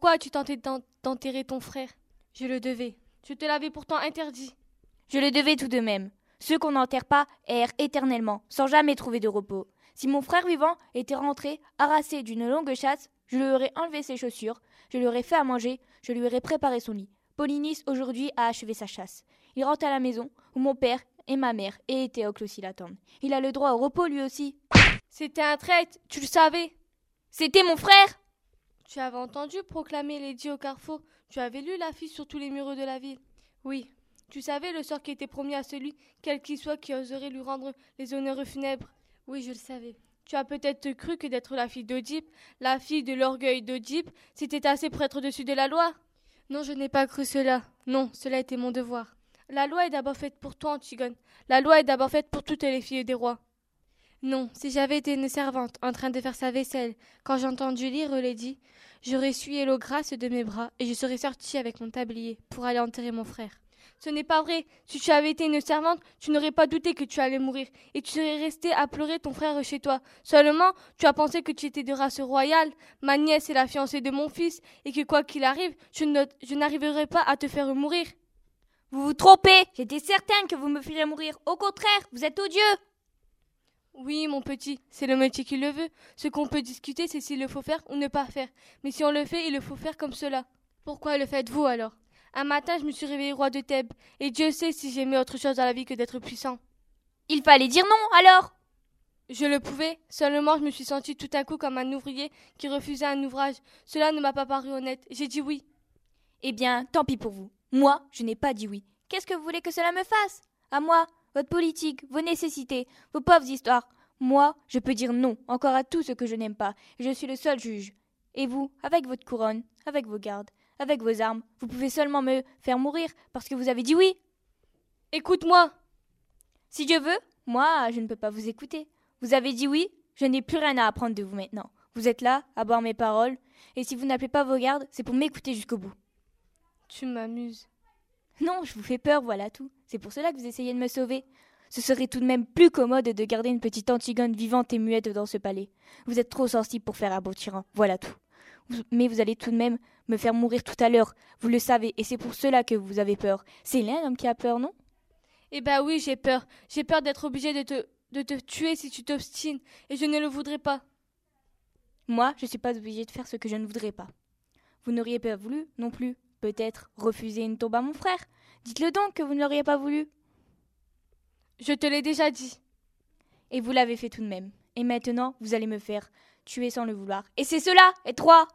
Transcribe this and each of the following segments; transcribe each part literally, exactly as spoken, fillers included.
Pourquoi as-tu tenté d'en- d'enterrer ton frère? Je le devais. Je te l'avais pourtant interdit. Je le devais tout de même. Ceux qu'on n'enterre pas errent éternellement, sans jamais trouver de repos. Si mon frère vivant était rentré, harassé d'une longue chasse, je lui aurais enlevé ses chaussures, je lui aurais fait à manger, je lui aurais préparé son lit. Polynice, aujourd'hui, a achevé sa chasse. Il rentre à la maison, où mon père et ma mère et Théocle aussi l'attendent. Il a le droit au repos, lui aussi. C'était un traître, tu le savais. C'était mon frère! Tu avais entendu proclamer l'édit au carrefour. Tu avais lu l'affiche sur tous les murs de la ville. Oui. Tu savais le sort qui était promis à celui, quel qu'il soit, qui oserait lui rendre les honneurs funèbres. Oui, je le savais. Tu as peut-être cru que d'être la fille d'Oedipe, la fille de l'orgueil d'Oedipe, c'était assez pour être au-dessus de la loi. Non, je n'ai pas cru cela. Non, cela était mon devoir. La loi est d'abord faite pour toi, Antigone. La loi est d'abord faite pour toutes les filles des rois. Non, si j'avais été une servante en train de faire sa vaisselle, quand j'ai entendu lire l'édit, j'aurais essuyé l'eau grasse de mes bras et je serais sortie avec mon tablier pour aller enterrer mon frère. Ce n'est pas vrai. Si tu avais été une servante, tu n'aurais pas douté que tu allais mourir et tu serais restée à pleurer ton frère chez toi. Seulement, tu as pensé que tu étais de race royale, ma nièce est la fiancée de mon fils et que quoi qu'il arrive, je, ne, je n'arriverai pas à te faire mourir. Vous vous trompez! J'étais certaine que vous me feriez mourir. Au contraire, vous êtes odieux! Oui, mon petit, c'est le métier qui le veut. Ce qu'on peut discuter, c'est s'il le faut faire ou ne pas faire. Mais si on le fait, il le faut faire comme cela. Pourquoi le faites-vous alors? Un matin, je me suis réveillé roi de Thèbes, et Dieu sait si j'aimais autre chose dans la vie que d'être puissant. Il fallait dire non, alors! Je le pouvais, seulement je me suis senti tout à coup comme un ouvrier qui refusait un ouvrage. Cela ne m'a pas paru honnête. J'ai dit oui. Eh bien, tant pis pour vous. Moi, je n'ai pas dit oui. Qu'est-ce que vous voulez que cela me fasse? À moi, votre politique, vos nécessités, vos pauvres histoires. Moi, je peux dire non, encore à tout ce que je n'aime pas. Je suis le seul juge. Et vous, avec votre couronne, avec vos gardes, avec vos armes, vous pouvez seulement me faire mourir parce que vous avez dit oui. Écoute-moi. Si Dieu veut, moi, je ne peux pas vous écouter. Vous avez dit oui, je n'ai plus rien à apprendre de vous maintenant. Vous êtes là, à boire mes paroles, et si vous n'appelez pas vos gardes, c'est pour m'écouter jusqu'au bout. Tu m'amuses. Non, je vous fais peur, voilà tout. C'est pour cela que vous essayez de me sauver. Ce serait tout de même plus commode de garder une petite Antigone vivante et muette dans ce palais. Vous êtes trop sensible pour faire un beau tyran, voilà tout. Mais vous allez tout de même me faire mourir tout à l'heure. Vous le savez, et c'est pour cela que vous avez peur. C'est l'un homme qui a peur, non? Eh ben oui, j'ai peur. J'ai peur d'être obligée de te, de te tuer si tu t'obstines, et je ne le voudrais pas. Moi, je ne suis pas obligée de faire ce que je ne voudrais pas. Vous n'auriez pas voulu, non plus, peut-être, refuser une tombe à mon frère. Dites-le donc que vous ne l'auriez pas voulu. Je te l'ai déjà dit. Et vous l'avez fait tout de même. Et maintenant, vous allez me faire tuer sans le vouloir. Et c'est cela, et toi?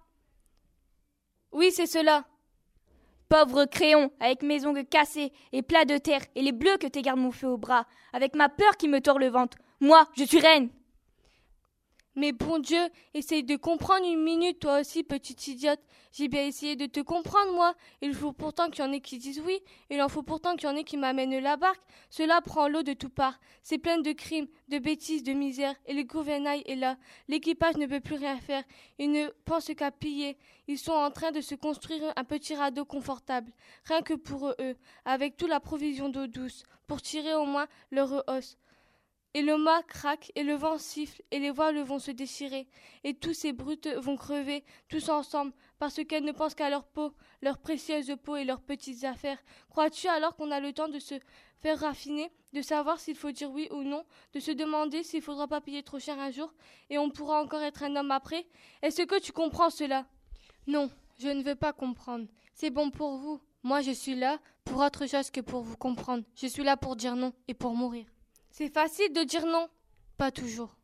Oui, c'est cela. Pauvre crayon, avec mes ongles cassés et plats de terre et les bleus que tes gardes m'ont fait au bras, avec ma peur qui me tord le ventre. Moi, je suis reine. Mais bon Dieu, essaye de comprendre une minute, toi aussi, petite idiote. J'ai bien essayé de te comprendre, moi. Il faut pourtant qu'il y en ait qui disent oui. Il en faut pourtant qu'il y en ait qui m'amènent la barque. Cela prend l'eau de toutes parts. C'est plein de crimes, de bêtises, de misère. Et le gouvernail est là. L'équipage ne peut plus rien faire. Ils ne pensent qu'à piller. Ils sont en train de se construire un petit radeau confortable. Rien que pour eux, avec toute la provision d'eau douce. Pour tirer au moins leur os. Et le mât craque, et le vent siffle, et les voiles vont se déchirer, et tous ces brutes vont crever, tous ensemble, parce qu'elles ne pensent qu'à leur peau, leur précieuse peau et leurs petites affaires. Crois-tu alors qu'on a le temps de se faire raffiner, de savoir s'il faut dire oui ou non, de se demander s'il faudra pas payer trop cher un jour, et on pourra encore être un homme après? Est-ce que tu comprends cela? Non, je ne veux pas comprendre. C'est bon pour vous. Moi, je suis là pour autre chose que pour vous comprendre. Je suis là pour dire non et pour mourir. C'est facile de dire non. Pas toujours.